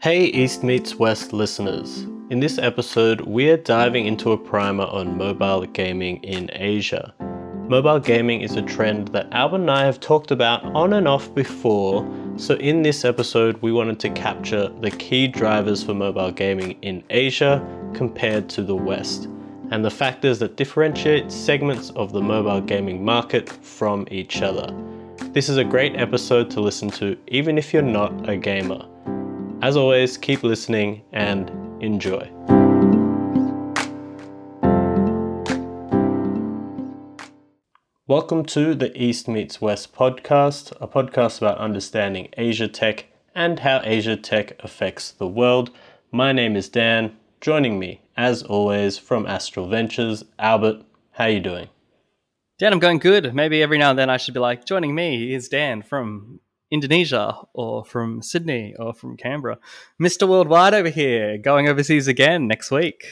Hey East Meets West listeners. In this episode, we're diving into a primer on mobile gaming in Asia. Mobile gaming is a trend that Albert and I have talked about on and off before, so in this episode we wanted to capture the key drivers for mobile gaming in Asia compared to the West, and the factors that differentiate segments of the mobile gaming market from each other. This is a great episode to listen to even if you're not a gamer. As always, keep listening and enjoy. Welcome to the East Meets West podcast, a podcast about understanding Asia tech and how Asia tech affects the world. My name is Dan. Joining me, as always, from Astral Ventures, Albert. How are you doing? Dan, I'm going good. Maybe every now and then I should be like, joining me is Dan from Indonesia or from Sydney or from Canberra. Mr. Worldwide over here, going overseas again next week.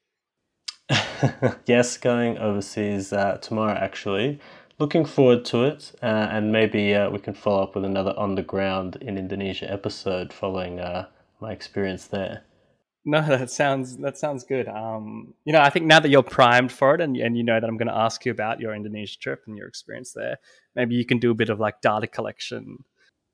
Yes, going overseas tomorrow actually. Looking forward to it, and maybe we can follow up with another On the Ground in Indonesia episode following my experience there. No, that sounds good. I think now that you're primed for it and you know that I'm going to ask you about your Indonesia trip and your experience there, maybe you can do a bit of like data collection.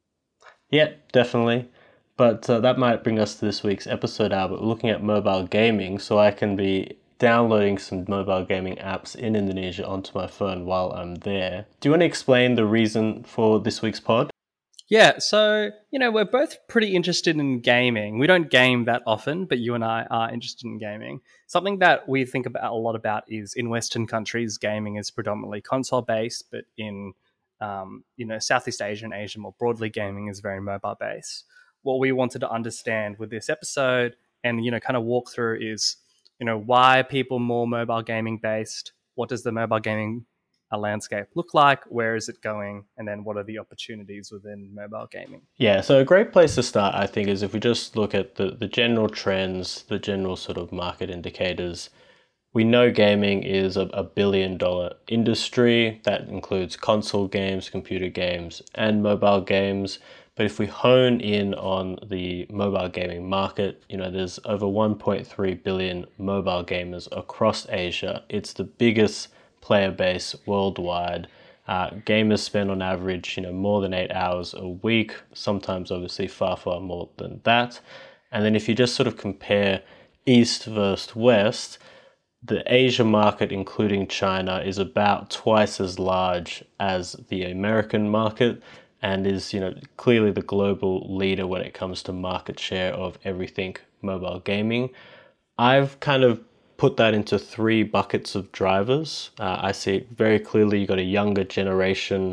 Yeah, definitely. But that might bring us to this week's episode, Albert. We're looking at mobile gaming, so I can be downloading some mobile gaming apps in Indonesia onto my phone while I'm there. Do you want to explain the reason for this week's pod? Yeah, so, we're both pretty interested in gaming. We don't game that often, but you and I are interested in gaming. Something that we think about a lot about is in Western countries, gaming is predominantly console-based, but in, Southeast Asia and Asia more broadly, gaming is very mobile-based. What we wanted to understand with this episode and, kind of walk through is, why are people more mobile gaming-based? What does the mobile gaming landscape look like? Where is it going? And then what are the opportunities within mobile gaming? Yeah, so a great place to start, I think, is if we just look at the general trends, the general sort of market indicators. We know gaming is a billion-dollar industry that includes console games, computer games, and mobile games. But if we hone in on the mobile gaming market, there's over 1.3 billion mobile gamers across Asia. It's the biggest player base worldwide. Gamers spend on average, more than 8 hours a week, sometimes obviously far, far more than that. And then if you just sort of compare East versus West, the Asia market, including China, is about twice as large as the American market and is, clearly the global leader when it comes to market share of everything mobile gaming. I've kind of put that into three buckets of drivers. I see it very clearly. You've got a younger generation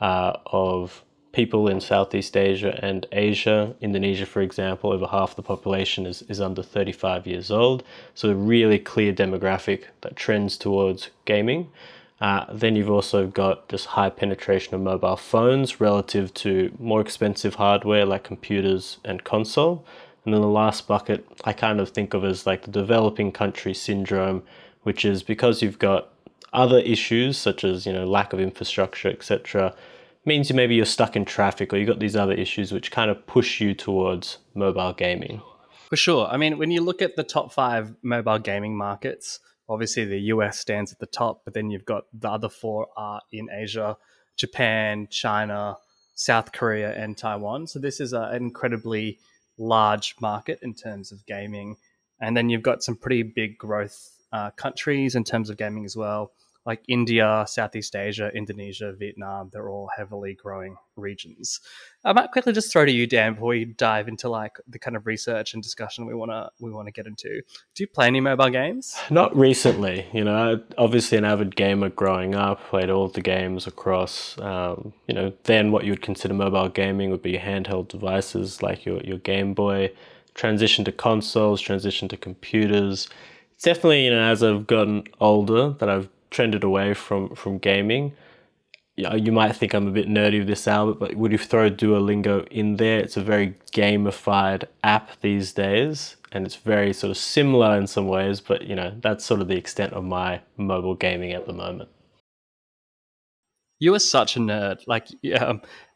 of people in Southeast Asia and Asia. Indonesia, for example, over half the population is under 35 years old. So a really clear demographic that trends towards gaming. Then you've also got just high penetration of mobile phones relative to more expensive hardware like computers and console. And then the last bucket I kind of think of as like the developing country syndrome, which is because you've got other issues such as, lack of infrastructure, etc., means maybe you're stuck in traffic or you've got these other issues which kind of push you towards mobile gaming. For sure. I mean, when you look at the top 5 mobile gaming markets, obviously the US stands at the top, but then you've got the other 4 are in Asia: Japan, China, South Korea, and Taiwan. So this is an incredibly large market in terms of gaming. And then you've got some pretty big growth countries in terms of gaming as well, like India, Southeast Asia, Indonesia, Vietnam. They're all heavily growing regions. I might quickly just throw to you, Dan, before we dive into like the kind of research and discussion we want to get into. Do you play any mobile games? Not recently. Obviously an avid gamer growing up, played all of the games across. Then what you would consider mobile gaming would be handheld devices like your Game Boy. Transition to consoles, transition to computers. It's definitely, as I've gotten older that I've trended away from gaming. You might think I'm a bit nerdy with this, Albert, but would you throw Duolingo in there? It's a very gamified app these days, and it's very sort of similar in some ways, but that's sort of the extent of my mobile gaming at the moment. You are such a nerd. Like,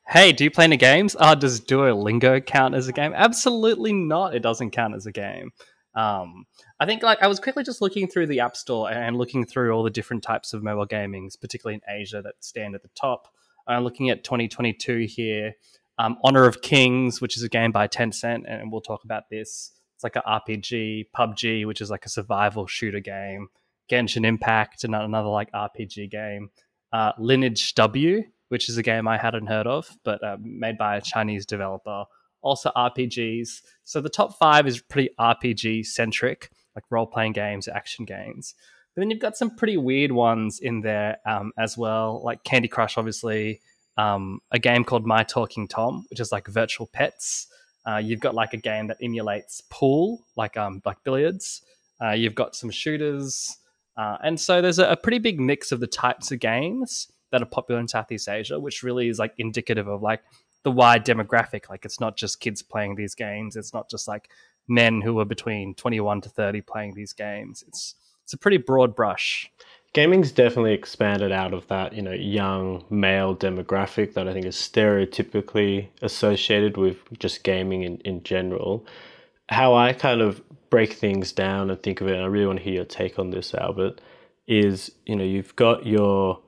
Hey, do you play any games? Oh, does Duolingo count as a game? Absolutely not. It doesn't count as a game. Um, I think like I was quickly just looking through the App Store and looking through all the different types of mobile gamings, particularly in Asia that stand at the top. I'm looking at 2022 here. Honor of Kings, which is a game by Tencent, and we'll talk about this. It's like an RPG. PUBG, which is like a survival shooter game. Genshin Impact, another like RPG game. Lineage W, which is a game I hadn't heard of, but made by a Chinese developer. Also RPGs. So the top five is pretty RPG centric, like role playing games, action games. But then you've got some pretty weird ones in there as well, like Candy Crush, obviously. A game called My Talking Tom, which is like virtual pets. You've got like a game that emulates pool, like billiards. You've got some shooters, and so there's a pretty big mix of the types of games that are popular in Southeast Asia, which really is like indicative of like the wide demographic. Like it's not just kids playing these games. It's not just like men who are between 21 to 30 playing these games. It's a pretty broad brush. Gaming's definitely expanded out of that, young male demographic that I think is stereotypically associated with just gaming in general. How I kind of break things down and think of it, and I really want to hear your take on this, Albert, is, you've got your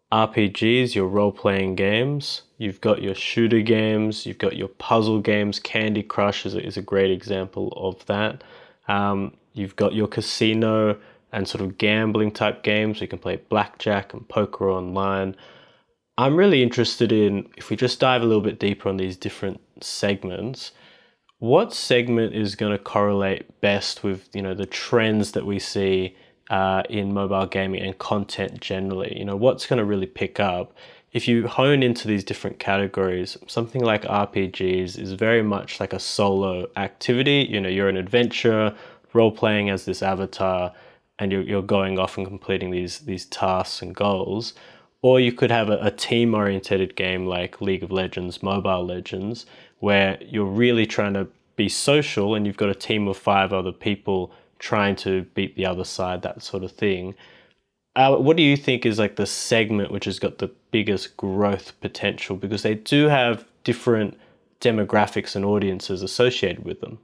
RPGs, your role-playing games, you've got your shooter games, you've got your puzzle games. Candy Crush is a great example of that. You've got your casino and sort of gambling type games. You can play blackjack and poker online. I'm really interested in, if we just dive a little bit deeper on these different segments, what segment is going to correlate best with, the trends that we see in mobile gaming and content generally? What's going to really pick up? If you hone into these different categories, something like RPGs is very much like a solo activity. You're an adventurer, role-playing as this avatar, and you're going off and completing these tasks and goals. Or you could have a team-oriented game like League of Legends, Mobile Legends, where you're really trying to be social and you've got a team of 5 other people trying to beat the other side, that sort of thing. What do you think is like the segment which has got the biggest growth potential? Because they do have different demographics and audiences associated with them.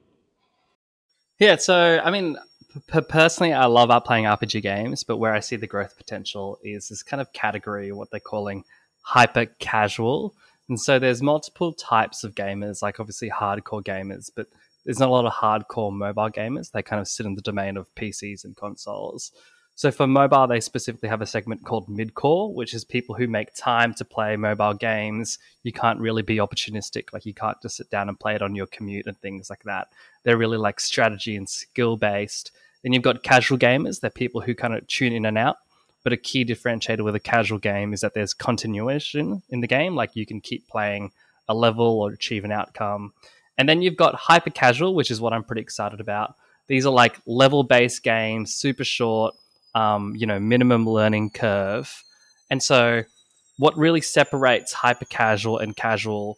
Yeah, so I mean, personally, I love playing RPG games, but where I see the growth potential is this kind of category, what they're calling hyper casual. And so there's multiple types of gamers, like obviously hardcore gamers, but there's not a lot of hardcore mobile gamers. They kind of sit in the domain of PCs and consoles. So for mobile, they specifically have a segment called midcore, which is people who make time to play mobile games. You can't really be opportunistic. Like you can't just sit down and play it on your commute and things like that. They're really like strategy and skill based. Then you've got casual gamers. They're people who kind of tune in and out. But a key differentiator with a casual game is that there's continuation in the game. Like you can keep playing a level or achieve an outcome. And then you've got hyper casual, which is what I'm pretty excited about. These are like level based games, super short, minimum learning curve. And so what really separates hyper casual and casual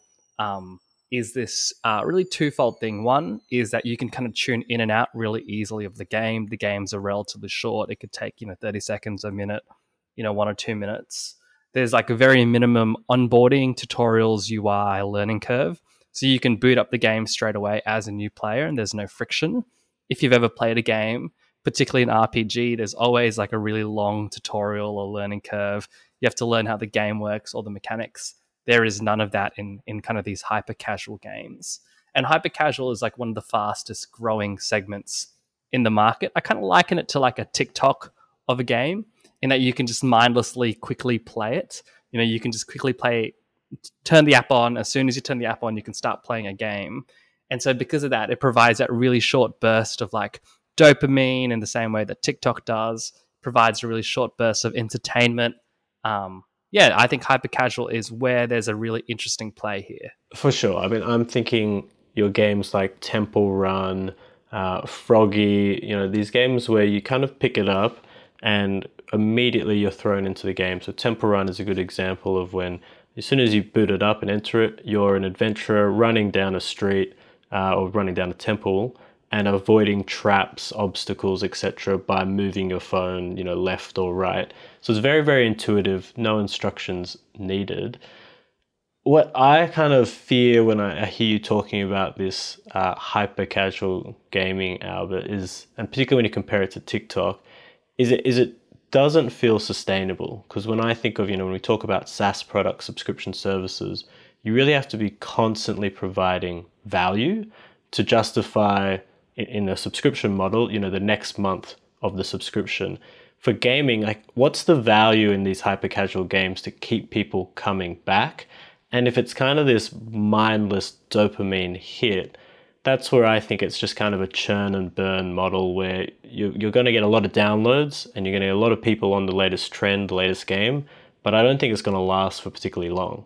is this really twofold thing. One is that you can kind of tune in and out really easily of the game. The games are relatively short. It could take, 30 seconds, a minute, 1 or 2 minutes. There's like a very minimum onboarding, tutorials, UI, learning curve. So you can boot up the game straight away as a new player and there's no friction. If you've ever played a game, particularly an RPG, there's always like a really long tutorial or learning curve. You have to learn how the game works or the mechanics. There is none of that in kind of these hyper casual games. And hyper casual is like one of the fastest growing segments in the market. I kind of liken it to like a TikTok of a game in that you can just mindlessly quickly play it. You can just quickly turn the app on. As soon as you turn the app on, you can start playing a game. And so because of that, it provides that really short burst of like dopamine in the same way that TikTok does, provides a really short burst of entertainment. I think hyper casual is where there's a really interesting play here. For sure. I mean, I'm thinking your games like Temple Run, Froggy, these games where you kind of pick it up and immediately you're thrown into the game. So Temple Run is a good example of when, as soon as you boot it up and enter it, you're an adventurer running down a street or running down a temple and avoiding traps, obstacles, etc. by moving your phone, left or right. So it's very, very intuitive, no instructions needed. what I kind of fear when I hear you talking about this hyper casual gaming, Albert, is, and particularly when you compare it to TikTok, is it doesn't feel sustainable. Because when I think of, when we talk about SaaS products, subscription services, you really have to be constantly providing value to justify in a subscription model, the next month of the subscription. For gaming, like, what's the value in these hyper casual games to keep people coming back? And if it's kind of this mindless dopamine hit, that's where I think it's just kind of a churn and burn model where you're going to get a lot of downloads and you're going to get a lot of people on the latest trend, the latest game, but I don't think it's going to last for particularly long.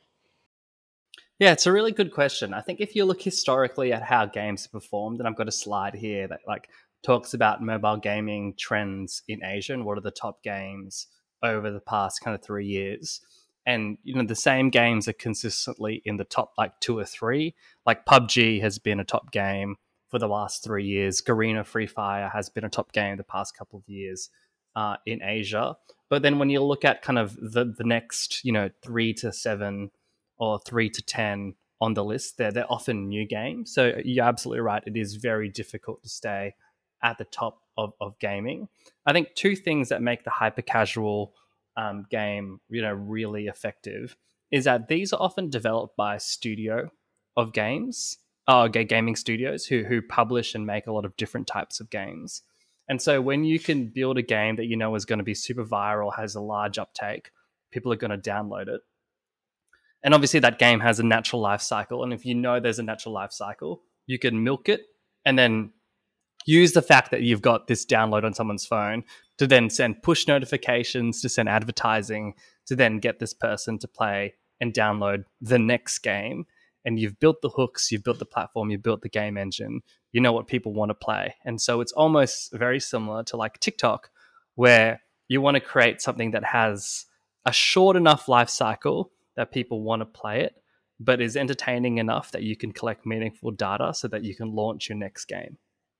Yeah, it's a really good question. I think if you look historically at how games have performed, and I've got a slide here that talks about mobile gaming trends in Asia and what are the top games over the past kind of 3 years. And the same games are consistently in the top two or three. Like PUBG has been a top game for the last 3 years. Garena Free Fire has been a top game the past couple of years in Asia. But then when you look at kind of the next 3 to 7 or 3 to 10 on the list, they're often new games. So you're absolutely right. It is very difficult to stay at the top of gaming. I think two things that make the hyper casual game, really effective is that these are often developed by a studio of games, gaming studios who publish and make a lot of different types of games. And so when you can build a game that is going to be super viral, has a large uptake, people are going to download it. And obviously that game has a natural life cycle. And if there's a natural life cycle, you can milk it and then use the fact that you've got this download on someone's phone to then send push notifications, to send advertising, to then get this person to play and download the next game. And you've built the hooks, you've built the platform, you've built the game engine, you know what people want to play. And so it's almost very similar to like TikTok, where you want to create something that has a short enough life cycle that people want to play it, but is entertaining enough that you can collect meaningful data so that you can launch your next game.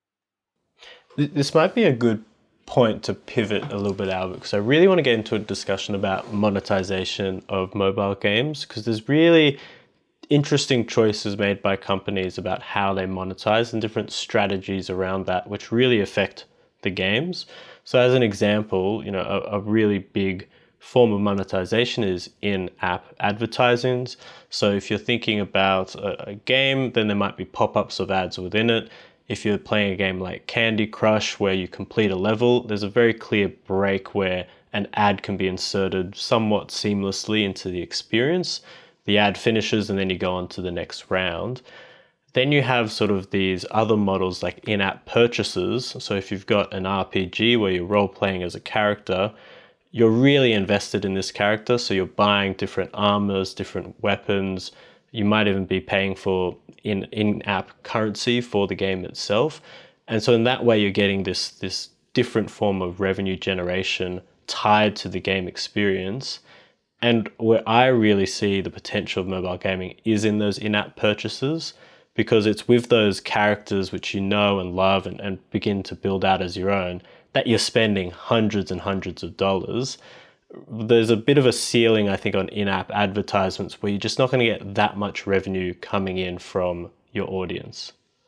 This might be a good point to pivot a little bit, Albert, because I really want to get into a discussion about monetization of mobile games, because there's really interesting choices made by companies about how they monetize and different strategies around that, which really affect the games. So as an example, a really big form of monetization is in-app advertisings. So if you're thinking about a game, then there might be pop-ups of ads within it. If you're playing a game like Candy Crush, where you complete a level, there's a very clear break where an ad can be inserted somewhat seamlessly into the experience. The ad finishes and then you go on to the next round. Then you have sort of these other models like in-app purchases. So if you've got an RPG where you're role-playing as a character, you're really invested in this character. So you're buying different armors, different weapons. You might even be paying for in-app currency for the game itself. And so in that way, you're getting this different form of revenue generation tied to the game experience. And where I really see the potential of mobile gaming is in those in-app purchases, because it's with those characters which you know and love and begin to build out as your own that you're spending hundreds and hundreds of dollars. There's a bit of a ceiling, I think, on in-app advertisements where you're just not going to get that much revenue coming in from your audience.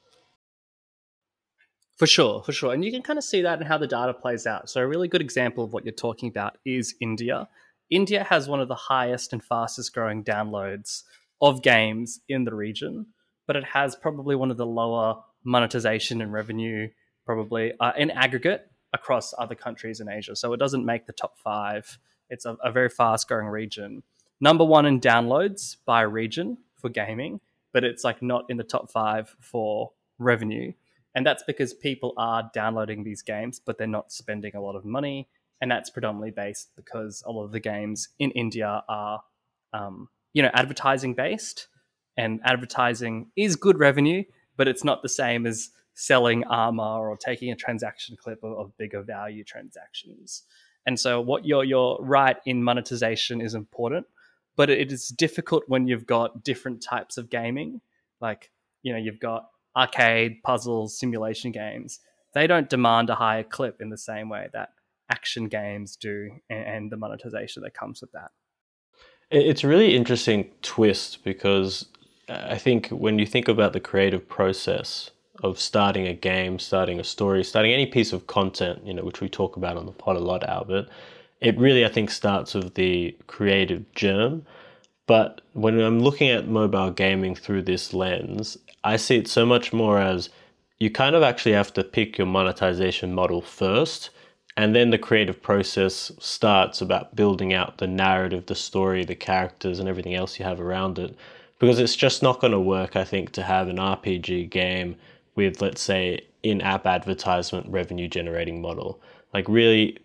For sure. And you can kind of see that in how the data plays out. So a really good example of what you're talking about is India. India has one of the highest and fastest growing downloads of games in the region, but it has probably one of the lower monetization and revenue, probably in aggregate across other countries in Asia. So it doesn't make the top 5. It's a very fast growing region. Number 1 in downloads by region for gaming, but it's not in the top 5 for revenue. And that's because people are downloading these games, but they're not spending a lot of money. And that's predominantly based because a lot of the games in India are, advertising based. And advertising is good revenue, but it's not the same as selling armor or taking a transaction clip of bigger value transactions. And so what you're right in, monetization is important, but it is difficult when you've got different types of gaming. You've got arcade, puzzles, simulation games. They don't demand a higher clip in the same way that action games do, and the monetization that comes with that. It's a really interesting twist because I think when you think about the creative process of starting a game, starting a story, starting any piece of content, which we talk about on the pod a lot, Albert, it really, I think, starts with the creative germ. But when I'm looking at mobile gaming through this lens, I see it so much more as you kind of actually have to pick your monetization model first, and then the creative process starts about building out the narrative, the story, the characters, and everything else you have around it. Because it's just not going to work, I think, to have an RPG game with, let's say, in app advertisement revenue generating model. Like, really,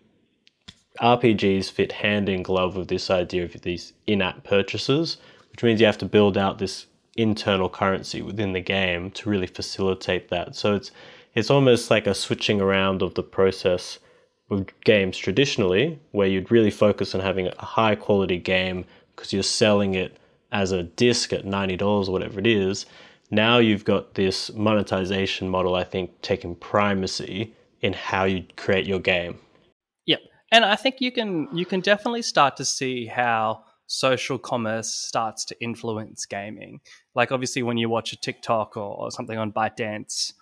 RPGs fit hand in glove with this idea of these in-app purchases, which means you have to build out this internal currency within the game to really facilitate that. So it's almost like a switching around of the process with games traditionally, where you'd really focus on having a high quality game because you're selling it as a disc at $90 or whatever it is. Now you've got this monetization model, I think, taking primacy in how you create your game. Yep. And I think you can definitely start to see how social commerce starts to influence gaming. Like obviously when you watch a TikTok or something on ByteDance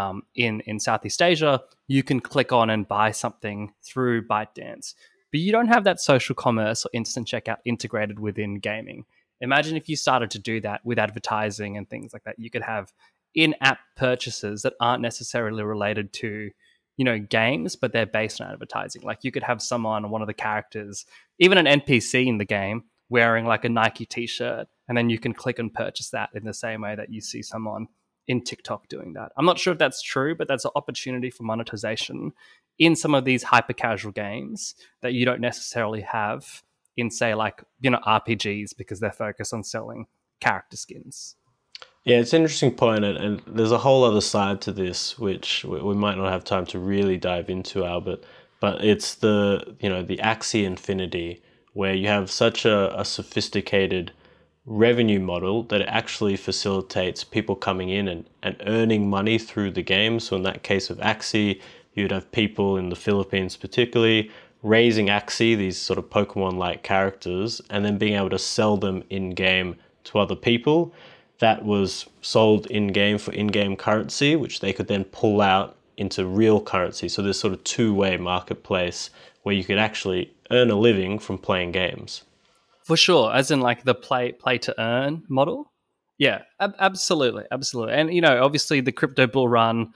in Southeast Asia, you can click on and buy something through ByteDance. But you don't have that social commerce or instant checkout integrated within gaming. Imagine if you started to do that with advertising and things like that. You could have in-app purchases that aren't necessarily related to games, but they're based on advertising. Like you could have someone, one of the characters, even an NPC in the game, wearing like a Nike t-shirt, and then you can click and purchase that in the same way that you see someone in TikTok doing that. I'm not sure if that's true, but that's an opportunity for monetization in some of these hyper casual games that you don't necessarily have in, say, like, RPGs, because they're focused on selling character skins. Yeah, it's an interesting point, and there's a whole other side to this, which we might not have time to really dive into, Albert. But it's the Axie Infinity, where you have such a sophisticated revenue model that it actually facilitates people coming in and earning money through the game. So in that case of Axie, you'd have people in the Philippines particularly raising Axie, these sort of Pokemon-like characters, and then being able to sell them in-game to other people. That was sold in-game for in-game currency, which they could then pull out into real currency. So there's sort of two-way marketplace where you could actually earn a living from playing games. For sure, as in like the play to earn model. Yeah, absolutely, absolutely. And obviously the crypto bull run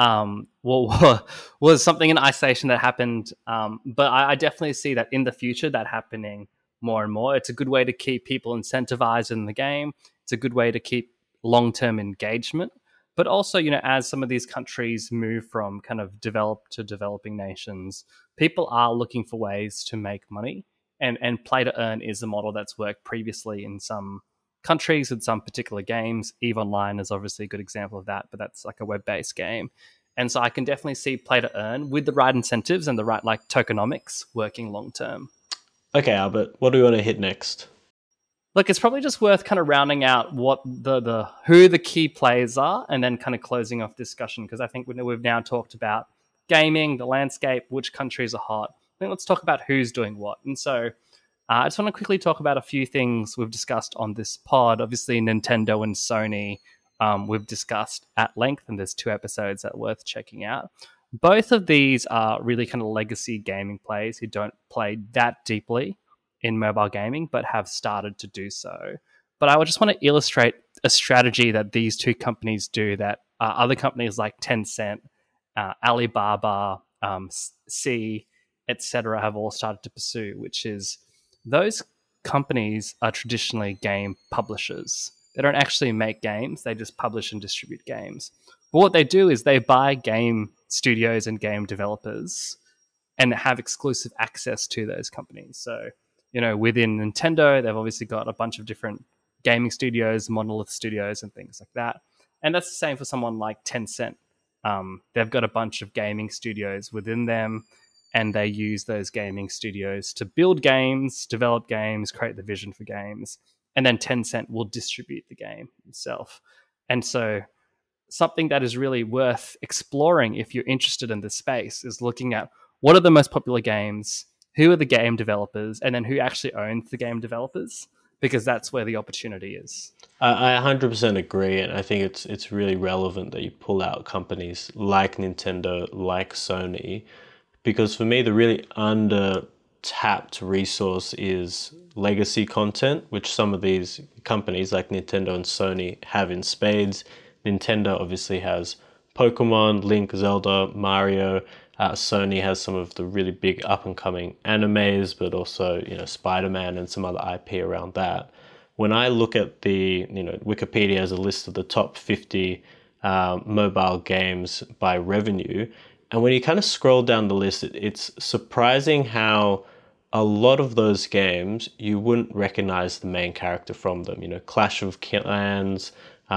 was something in isolation that happened, but I definitely see that in the future that happening more and more. It's a good way to keep people incentivized in the game. It's a good way to keep long-term engagement. But also, as some of these countries move from kind of developed to developing nations, people are looking for ways to make money. And play to earn is a model that's worked previously in some countries with some particular games. EVE Online is obviously a good example of that, but that's like a web-based game. And so I can definitely see play to earn with the right incentives and the right like tokenomics working long term. Okay, Albert, what do we want to hit next? Look, it's probably just worth kind of rounding out what the who the key players are, and then kind of closing off discussion, because I think we've now talked about gaming, the landscape, which countries are hot. I think let's talk about who's doing what. And so I just want to quickly talk about a few things we've discussed on this pod. Obviously, Nintendo and Sony we've discussed at length, and there's 2 episodes that are worth checking out. Both of these are really kind of legacy gaming players who don't play that deeply in mobile gaming, but have started to do so. But I would just want to illustrate a strategy that these 2 companies do that other companies like Tencent, Alibaba, Sea, etc., have all started to pursue, which is those companies are traditionally game publishers. They don't actually make games, they just publish and distribute games. But what they do is they buy game studios and game developers and have exclusive access to those companies. So, within Nintendo, they've obviously got a bunch of different gaming studios, Monolith Studios, and things like that. And that's the same for someone like Tencent. They've got a bunch of gaming studios within them, and they use those gaming studios to build games, develop games, create the vision for games, and then Tencent will distribute the game itself. And so something that is really worth exploring if you're interested in this space is looking at what are the most popular games, who are the game developers, and then who actually owns the game developers. because that's where the opportunity is. I 100% agree, and I think it's really relevant that you pull out companies like Nintendo, like Sony, because for me, the really under tapped resource is legacy content, which some of these companies like Nintendo and Sony have in spades. Nintendo obviously has Pokemon, Link, Zelda, Mario. Sony has some of the really big up and coming animes, but also Spider-Man and some other IP around that. When I look at the Wikipedia as a list of the top 50 mobile games by revenue, and when you kind of scroll down the list, it's surprising how a lot of those games you wouldn't recognize the main character from them. Clash of Clans,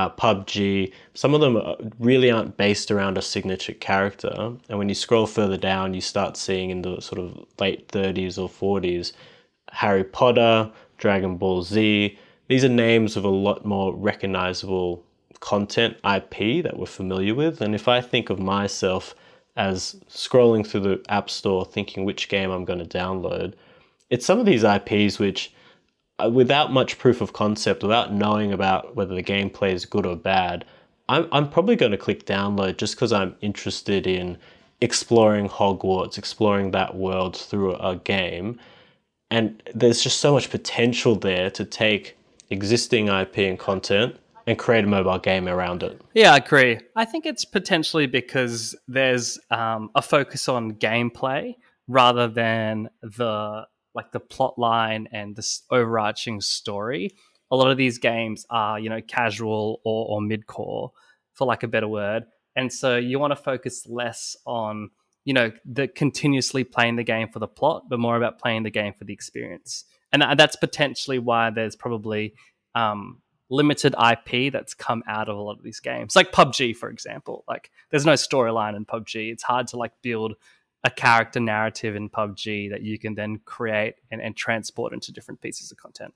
PUBG, some of them really aren't based around a signature character. And when you scroll further down, you start seeing in the sort of late 30s or 40s, Harry Potter, Dragon Ball Z. These are names of a lot more recognizable content IP that we're familiar with. And if I think of myself as scrolling through the App Store thinking which game I'm going to download, it's some of these IPs which, without much proof of concept, without knowing about whether the gameplay is good or bad, I'm probably going to click download just because I'm interested in exploring Hogwarts, exploring that world through a game. And there's just so much potential there to take existing IP and content and create a mobile game around it. Yeah, I agree. I think it's potentially because there's a focus on gameplay rather than the plot line and this overarching story. A lot of these games are, casual or mid-core, for lack of a better word. And so you want to focus less on, the continuously playing the game for the plot, but more about playing the game for the experience. And that's potentially why there's probably limited IP that's come out of a lot of these games. Like PUBG, for example. Like, there's no storyline in PUBG. It's hard to build a character narrative in PUBG that you can then create and transport into different pieces of content.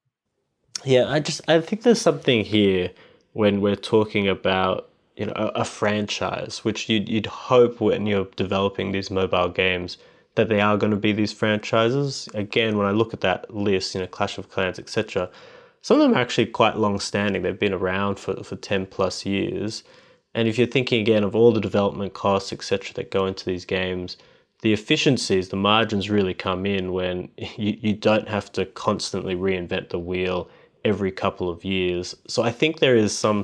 Yeah, I think there's something here when we're talking about a franchise, which you'd hope when you're developing these mobile games that they are going to be these franchises. Again, when I look at that list, Clash of Clans, etc., some of them are actually quite long-standing. They've been around for 10 plus years. And if you're thinking again of all the development costs, etc., that go into these games, the efficiencies, the margins really come in when you don't have to constantly reinvent the wheel every couple of years. So I think there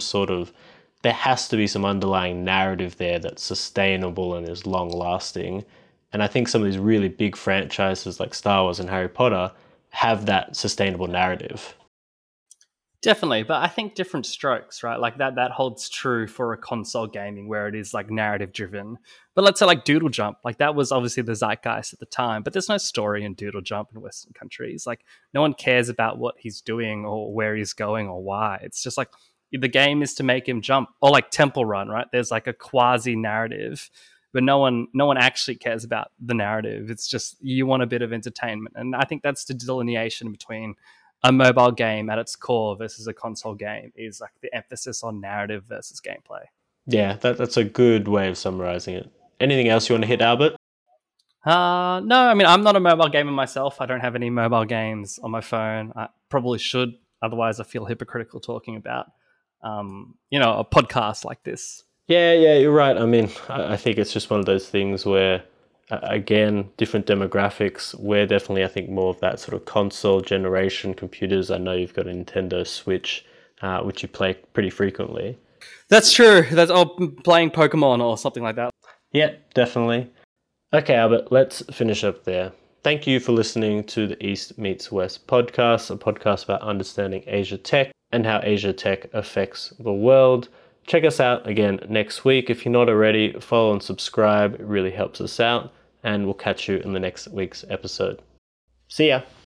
has to be some underlying narrative there that's sustainable and is long-lasting. And I think some of these really big franchises like Star Wars and Harry Potter have that sustainable narrative. Definitely, but I think different strokes, right? Like that holds true for a console gaming where it is narrative driven. But let's say Doodle Jump, that was obviously the zeitgeist at the time, but there's no story in Doodle Jump in Western countries. No one cares about what he's doing or where he's going or why. It's just the game is to make him jump. Or Temple Run, right? There's a quasi narrative, but no one actually cares about the narrative. It's just you want a bit of entertainment. And I think that's the delineation between a mobile game at its core versus a console game is the emphasis on narrative versus gameplay. Yeah, that's a good way of summarizing it. Anything else you want to hit, Albert? No, I mean, I'm not a mobile gamer myself. I don't have any mobile games on my phone. I probably should. Otherwise, I feel hypocritical talking about, a podcast like this. Yeah, you're right. I mean, I think it's just one of those things where, again, different demographics. We're definitely, I think, more of that sort of console generation computers. I know you've got a Nintendo Switch, which you play pretty frequently. That's true. That's playing Pokemon or something like that. Yeah, definitely. Okay, Albert, let's finish up there. Thank you for listening to the East Meets West podcast, a podcast about understanding Asia tech and how Asia tech affects the world. Check us out again next week. If you're not already, follow and subscribe. It really helps us out. And we'll catch you in the next week's episode. See ya.